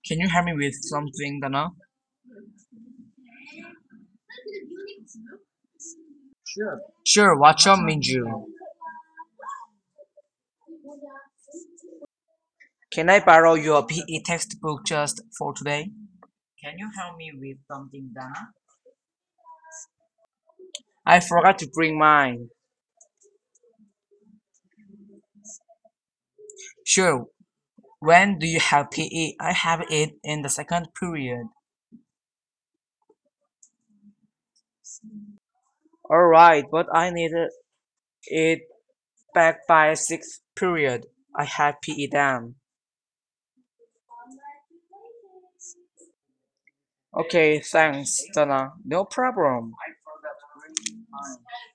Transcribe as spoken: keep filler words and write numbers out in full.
Can you help me with something, Dana? Sure, what's up, Minju? Can I borrow your P E textbook just for today? Can you help me with something, Dana? I forgot to bring mine. Sure, when do you have P E? I have it in the second period. Alright, but I need it back by sixth period. I have P E then. Okay, thanks, Dana. No problem.